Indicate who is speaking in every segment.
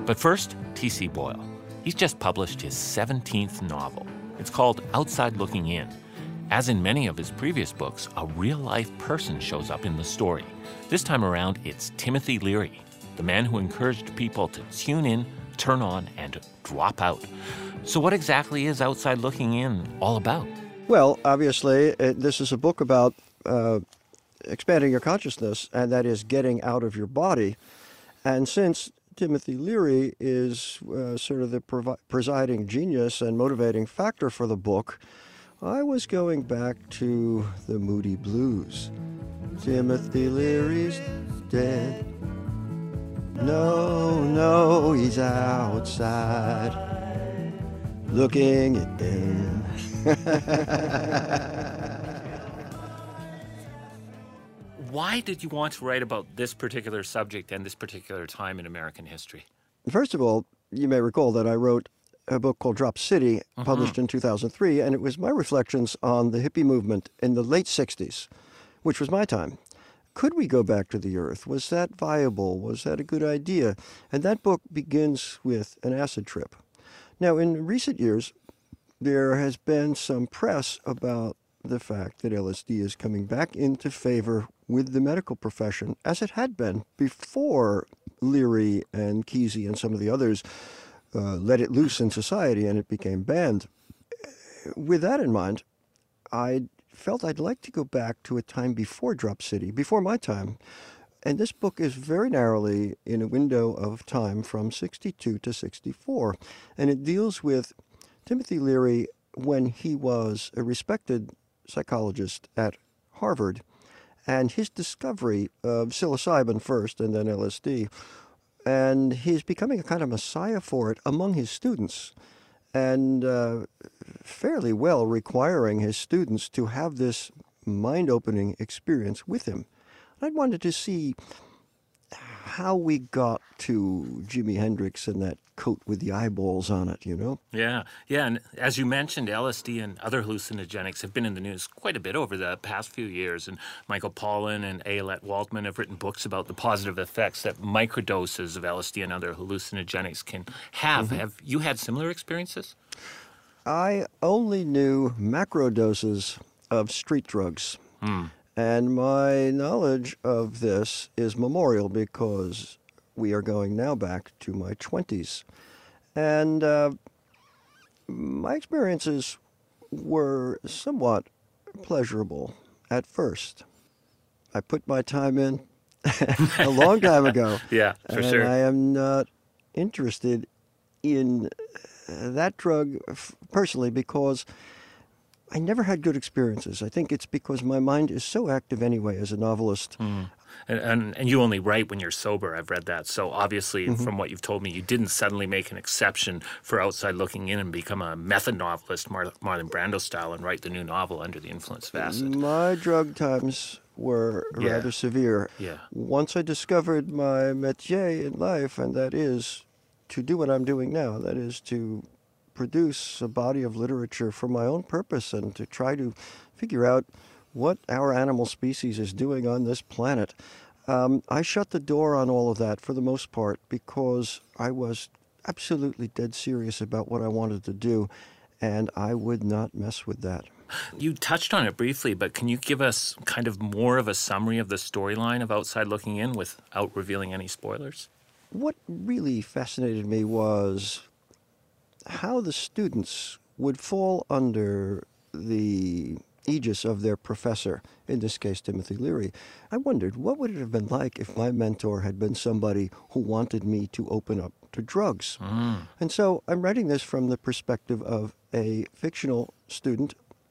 Speaker 1: But first, T.C. Boyle. He's just published his 17th novel. It's called Outside Looking In. As in many of his previous books, a real-life person shows up in the story. This time around, it's Timothy Leary, the man who encouraged people to tune in, turn on, and drop out. So what exactly is Outside Looking In all about?
Speaker 2: Well, obviously, this is a book about expanding your consciousness, and that is getting out of your body. And since Timothy Leary is sort of the presiding genius and motivating factor for the book, I was going back to the Moody Blues. Timothy Leary's dead. No, he's outside looking in.
Speaker 1: Why did you want to write about this particular subject and this particular time in American history?
Speaker 2: First of all, you may recall that I wrote a book called Drop City, published in 2003, and it was my reflections on the hippie movement in the late 60s, which was my time. Could we go back to the earth? Was that viable? Was that a good idea? And that book begins with an acid trip. Now, in recent years, there has been some press about the fact that LSD is coming back into favor with the medical profession, as it had been before Leary and Kesey and some of the others let it loose in society and it became banned. With that in mind, I felt I'd like to go back to a time before Drop City, before my time. And this book is very narrowly in a window of time from 62 to 64. And it deals with Timothy Leary when he was a respected psychologist at Harvard, and his discovery of psilocybin first and then LSD, and he's becoming a kind of messiah for it among his students, and fairly well requiring his students to have this mind-opening experience with him. I wanted to see how we got to Jimi Hendrix and that coat with the eyeballs on it, you know?
Speaker 1: Yeah. And as you mentioned, LSD and other hallucinogenics have been in the news quite a bit over the past few years. And Michael Pollan and Ayelet Waldman have written books about the positive effects that microdoses of LSD and other hallucinogenics can have. Have you had similar experiences?
Speaker 2: I only knew macro doses of street drugs. And my knowledge of this is memorial because we are going now back to my 20s. And my experiences were somewhat pleasurable at first. I put my time in a long time ago.
Speaker 1: Yeah, for
Speaker 2: and
Speaker 1: sure.
Speaker 2: I am not interested in that drug personally because I never had good experiences. I think it's because my mind is so active anyway as a novelist.
Speaker 1: And you only write when you're sober. I've read that. So obviously, from what you've told me, you didn't suddenly make an exception for Outside Looking In and become a method novelist, Marlon Brando style, and write the new novel under the influence of acid.
Speaker 2: My drug times were rather severe.
Speaker 1: Yeah.
Speaker 2: Once I discovered my métier in life, and that is to do what I'm doing now, that is to produce a body of literature for my own purpose and to try to figure out what our animal species is doing on this planet. I shut the door on all of that for the most part because I was absolutely dead serious about what I wanted to do, and I would not mess with that.
Speaker 1: You touched on it briefly, but can you give us kind of more of a summary of the storyline of Outside Looking In without revealing any spoilers?
Speaker 2: What really fascinated me was how the students would fall under the aegis of their professor, in this case Timothy Leary. I wondered, what would it have been like if my mentor had been somebody who wanted me to open up to drugs? And so I'm writing this from the perspective of a fictional student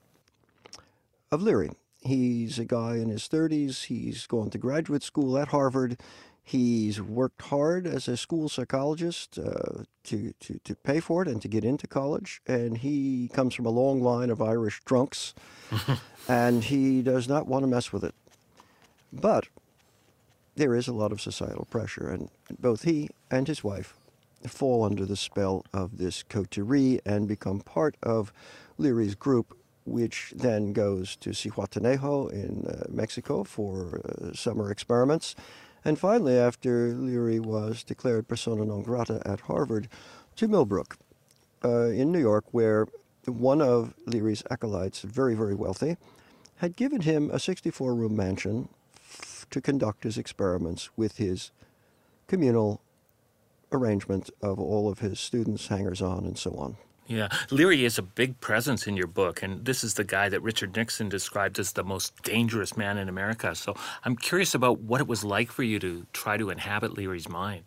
Speaker 2: of Leary. He's a guy in his 30s. He's gone to graduate school at Harvard. He's worked hard as a school psychologist to pay for it and to get into college. And he comes from a long line of Irish drunks, and he does not want to mess with it. But there is a lot of societal pressure, and both he and his wife fall under the spell of this coterie and become part of Leary's group, which then goes to Zihuatanejo in Mexico for summer experiments. And finally, after Leary was declared persona non grata at Harvard, to Millbrook in New York, where one of Leary's acolytes, very, very wealthy, had given him a 64-room mansion to conduct his experiments with his communal arrangement of all of his students, hangers-on, and so on.
Speaker 1: Yeah, Leary is a big presence in your book, and this is the guy that Richard Nixon described as the most dangerous man in America. So I'm curious about what it was like for you to try to inhabit Leary's mind.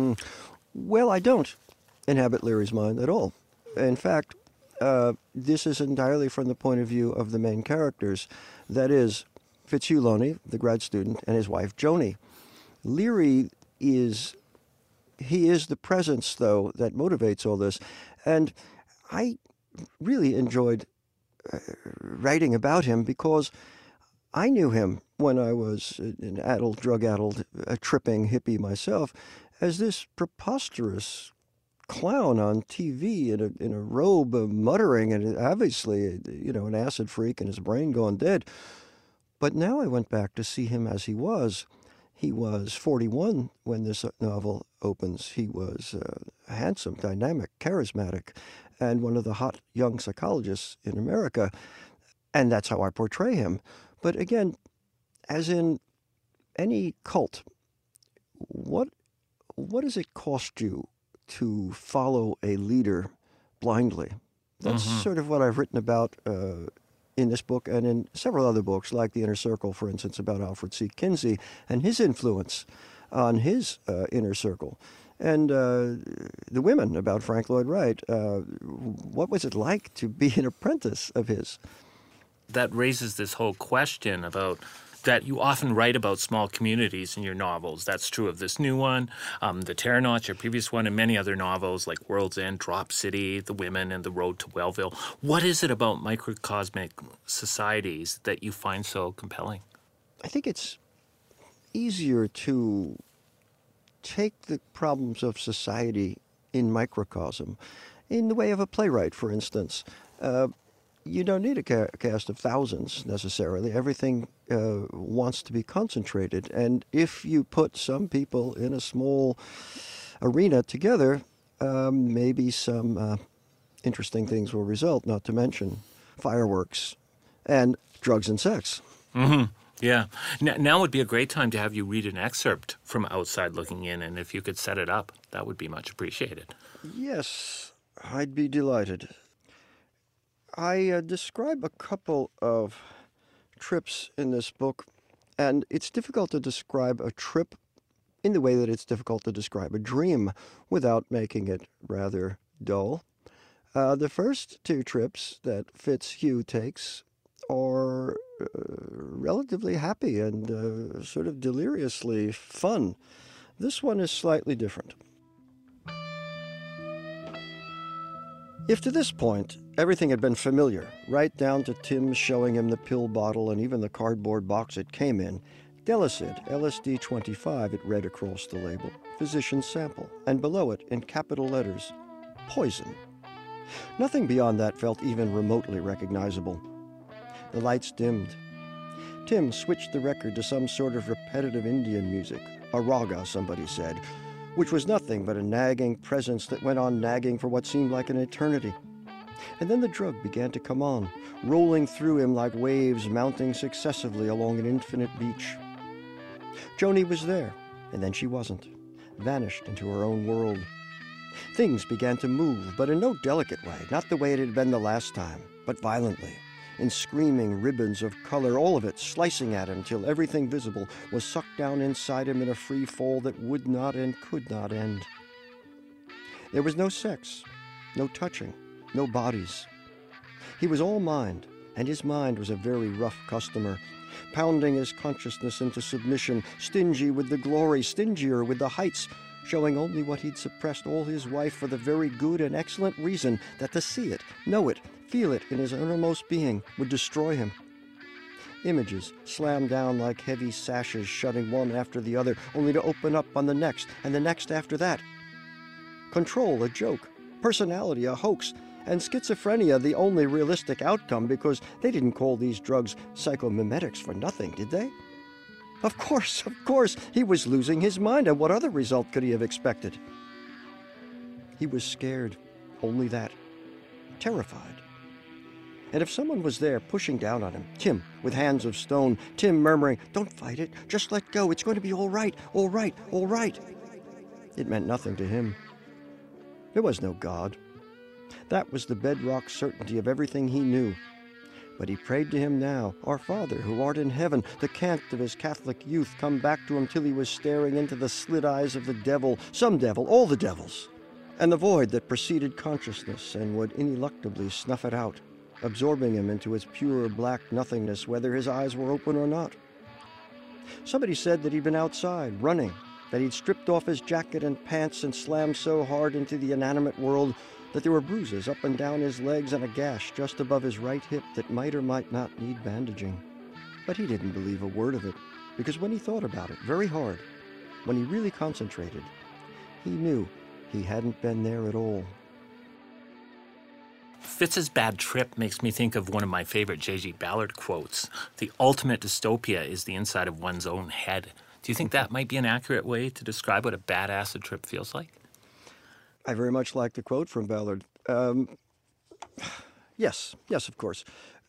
Speaker 2: Well, I don't inhabit Leary's mind at all. In fact, this is entirely from the point of view of the main characters. That is, Fitzhugh Loney, the grad student, and his wife, Joni. Leary is the presence, though, that motivates all this. And I really enjoyed writing about him because I knew him when I was an adult, drug-addled, tripping hippie myself as this preposterous clown on TV in a robe, muttering, and obviously, an acid freak and his brain gone dead. But now I went back to see him as he was. He was 41 when this novel opens. He was handsome, dynamic, charismatic, and one of the hot young psychologists in America. And that's how I portray him. But again, as in any cult, what does it cost you to follow a leader blindly? That's sort of what I've written about in this book and in several other books, like The Inner Circle, for instance, about Alfred C. Kinsey and his influence on his inner circle. And The Women, about Frank Lloyd Wright. What was it like to be an apprentice of his?
Speaker 1: That raises this whole question about that you often write about small communities in your novels. That's true of this new one, The Terranauts, your previous one, and many other novels like World's End, Drop City, The Women, and The Road to Wellville. What is it about microcosmic societies that you find so compelling?
Speaker 2: I think it's easier to take the problems of society in microcosm. In the way of a playwright, for instance, you don't need a cast of thousands necessarily. Everything wants to be concentrated. And if you put some people in a small arena together, maybe some interesting things will result, not to mention fireworks and drugs and sex.
Speaker 1: Mm-hmm. Yeah. Now would be a great time to have you read an excerpt from Outside Looking In, and if you could set it up, that would be much appreciated.
Speaker 2: Yes, I'd be delighted. I describe a couple of trips in this book, and it's difficult to describe a trip in the way that it's difficult to describe a dream without making it rather dull. The first two trips that Fitzhugh takes are relatively happy and sort of deliriously fun. This one is slightly different. If to this point everything had been familiar, right down to Tim showing him the pill bottle and even the cardboard box it came in, Delicid, LSD 25, it read across the label, physician's sample, and below it, in capital letters, poison. Nothing beyond that felt even remotely recognizable. The lights dimmed. Tim switched the record to some sort of repetitive Indian music, a raga, somebody said, which was nothing but a nagging presence that went on nagging for what seemed like an eternity. And then the drug began to come on, rolling through him like waves mounting successively along an infinite beach. Joni was there, and then she wasn't, vanished into her own world. Things began to move, but in no delicate way, not the way it had been the last time, but violently, in screaming ribbons of color, all of it slicing at him till everything visible was sucked down inside him in a free fall that would not and could not end. There was no sex, no touching, no bodies. He was all mind, and his mind was a very rough customer, pounding his consciousness into submission, stingy with the glory, stingier with the heights, showing only what he'd suppressed all his life for the very good and excellent reason that to see it, know it, feel it in his innermost being would destroy him. Images slammed down like heavy sashes, shutting one after the other, only to open up on the next and the next after that. Control a joke, personality a hoax, and schizophrenia the only realistic outcome, because they didn't call these drugs psychomimetics for nothing, did they? Of course, he was losing his mind, and what other result could he have expected? He was scared, only that, terrified. And if someone was there pushing down on him, Tim with hands of stone, Tim murmuring, "Don't fight it, just let go, it's going to be all right, all right, all right," it meant nothing to him. There was no God. That was the bedrock certainty of everything he knew. But he prayed to him now, "Our Father, who art in heaven," the cant of his Catholic youth come back to him till he was staring into the slit eyes of the devil, some devil, all the devils, and the void that preceded consciousness and would ineluctably snuff it out, absorbing him into its pure black nothingness, whether his eyes were open or not. Somebody said that he'd been outside, running, that he'd stripped off his jacket and pants and slammed so hard into the inanimate world that there were bruises up and down his legs and a gash just above his right hip that might or might not need bandaging. But he didn't believe a word of it, because when he thought about it very hard, when he really concentrated, he knew he hadn't been there at all.
Speaker 1: Fitz's bad trip makes me think of one of my favorite J.G. Ballard quotes. The ultimate dystopia is the inside of one's own head. Do you think that might be an accurate way to describe what a bad acid trip feels like?
Speaker 2: I very much like the quote from Ballard. Yes, of course.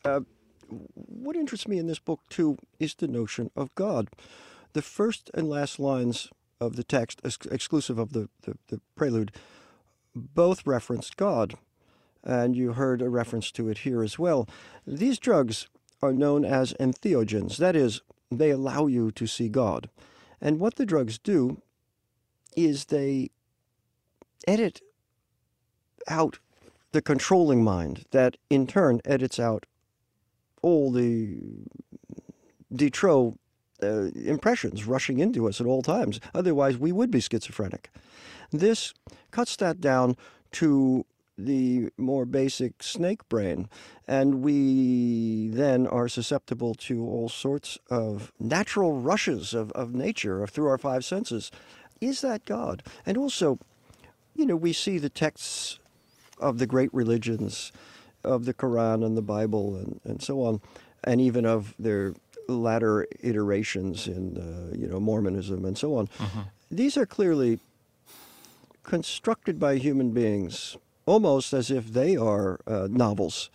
Speaker 2: What interests me in this book, too, is the notion of God. The first and last lines of the text, exclusive of the prelude, both referenced God. And you heard a reference to it here as well. These drugs are known as entheogens. That is, they allow you to see God. And what the drugs do is they edit out the controlling mind that in turn edits out all the de trop impressions rushing into us at all times. Otherwise, we would be schizophrenic. This cuts that down to the more basic snake brain, and we then are susceptible to all sorts of natural rushes of nature through our five senses. Is that God? And also, we see the texts of the great religions, of the Quran and the Bible and so on, and even of their latter iterations in, Mormonism and so on. Mm-hmm. These are clearly constructed by human beings, almost as if they are novels.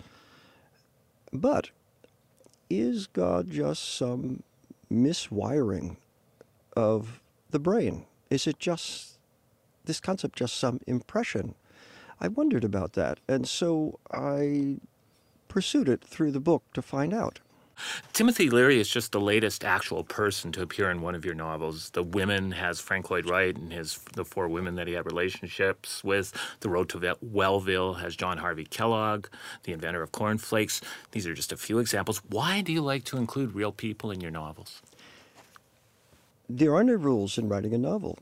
Speaker 2: But is God just some miswiring of the brain? Is it just this concept, just some impression? I wondered about that, and so I pursued it through the book to find out.
Speaker 1: Timothy Leary is just the latest actual person to appear in one of your novels. The Women has Frank Lloyd Wright and the four women that he had relationships with. The Road to Wellville has John Harvey Kellogg, the inventor of cornflakes. These are just a few examples. Why do you like to include real people in your novels?
Speaker 2: There are no rules in writing a novel.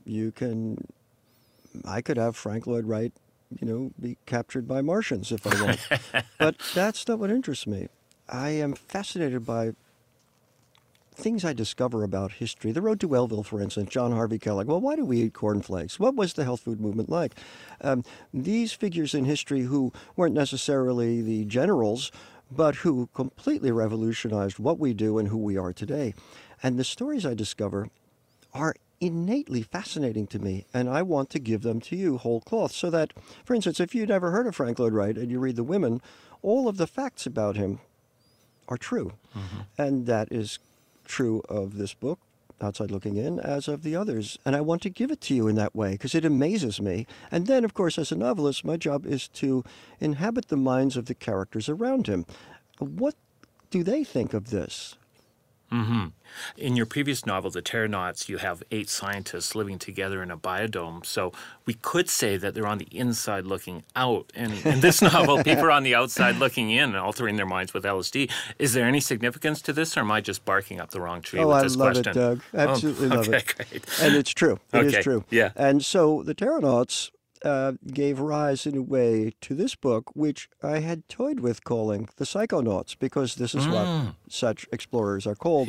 Speaker 2: I could have Frank Lloyd Wright, be captured by Martians if I want. But that's not what interests me. I am fascinated by things I discover about history. The Road to Wellville, for instance, John Harvey Kellogg. Well, why do we eat cornflakes? What was the health food movement like? These figures in history who weren't necessarily the generals, but who completely revolutionized what we do and who we are today. And the stories I discover are innately fascinating to me, and I want to give them to you whole cloth, so that, for instance, if you'd never heard of Frank Lloyd Wright and you read The Women, all of the facts about him are true. Mm-hmm. And that is true of this book, Outside Looking In, as of the others. And I want to give it to you in that way because it amazes me. And then, of course, as a novelist, my job is to inhabit the minds of the characters around him. What do they think of this?
Speaker 1: Mm-hmm. In your previous novel, The Terranauts, you have 8 scientists living together in a biodome. So we could say that they're on the inside looking out. And in this novel, people are on the outside looking in and altering their minds with LSD. Is there any significance to this, or am I just barking up the wrong tree with this question?
Speaker 2: I love it, Doug. Absolutely love it.
Speaker 1: Okay, great.
Speaker 2: And it's true. It is true.
Speaker 1: Yeah.
Speaker 2: And so The Terranauts gave rise in a way to this book, which I had toyed with calling The Psychonauts, because this is what such explorers are called.
Speaker 1: Yeah.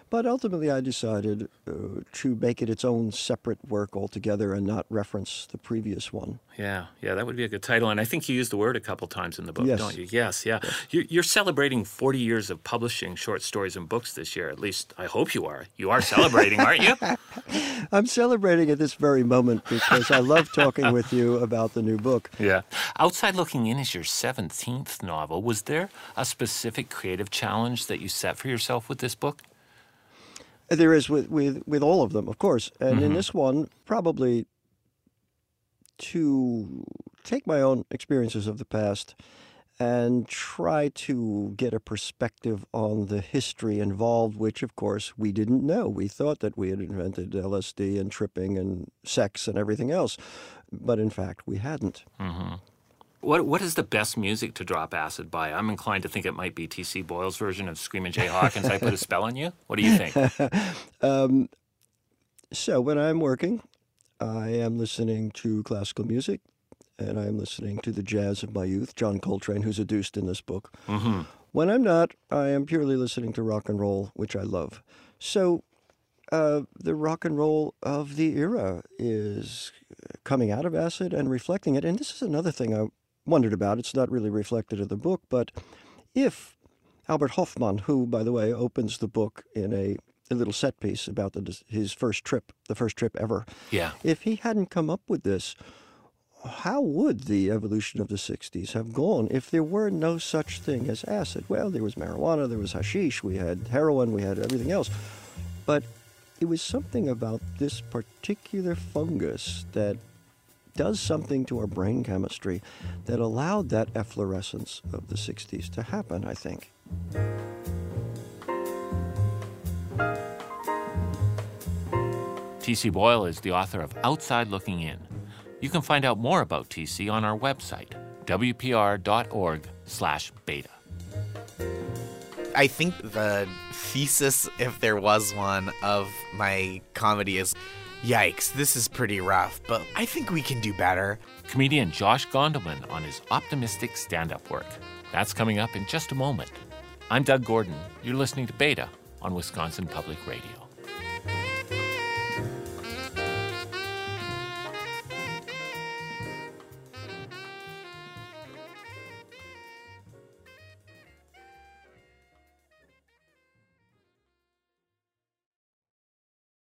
Speaker 2: But ultimately, I decided to make it its own separate work altogether and not reference the previous one.
Speaker 1: Yeah, that would be a good title. And I think you used the word a couple times in the book,
Speaker 2: Yes.
Speaker 1: don't you? Yes. You're celebrating 40 years of publishing short stories and books this year. At least I hope you are. You are celebrating, aren't you?
Speaker 2: I'm celebrating at this very moment because I love talking with you about the new book.
Speaker 1: Yeah. Outside Looking In is your 17th novel. Was there a specific creative challenge that you set for yourself with this book?
Speaker 2: There is with all of them, of course. And in this one, probably to take my own experiences of the past and try to get a perspective on the history involved, which, of course, we didn't know. We thought that we had invented LSD and tripping and sex and everything else. But in fact, we hadn't.
Speaker 1: Mm-hmm. What is the best music to drop acid by? I'm inclined to think it might be T.C. Boyle's version of Screamin' Jay Hawkins, I Put a Spell on You. What do you think?
Speaker 2: So when I'm working, I am listening to classical music, and I'm listening to the jazz of my youth, John Coltrane, who's adduced in this book.
Speaker 1: Mm-hmm.
Speaker 2: When I'm not, I am purely listening to rock and roll, which I love. So the rock and roll of the era is coming out of acid and reflecting it. And this is another thing I wondered about. It's not really reflected in the book, but if Albert Hoffman, who, by the way, opens the book in a little set piece about his first trip, the first trip ever, if he hadn't come up with this, how would the evolution of the 60s have gone if there were no such thing as acid? Well, there was marijuana, there was hashish, we had heroin, we had everything else. But it was something about this particular fungus that does something to our brain chemistry that allowed that efflorescence of the 60s to happen, I think.
Speaker 1: T.C. Boyle is the author of Outside Looking In. You can find out more about T.C. on our website, wpr.org/beta.
Speaker 3: I think the thesis, if there was one, of my comedy is, yikes, this is pretty rough, but I think we can do better.
Speaker 1: Comedian Josh Gondelman on his optimistic stand-up work. That's coming up in just a moment. I'm Doug Gordon. You're listening to Beta on Wisconsin Public Radio.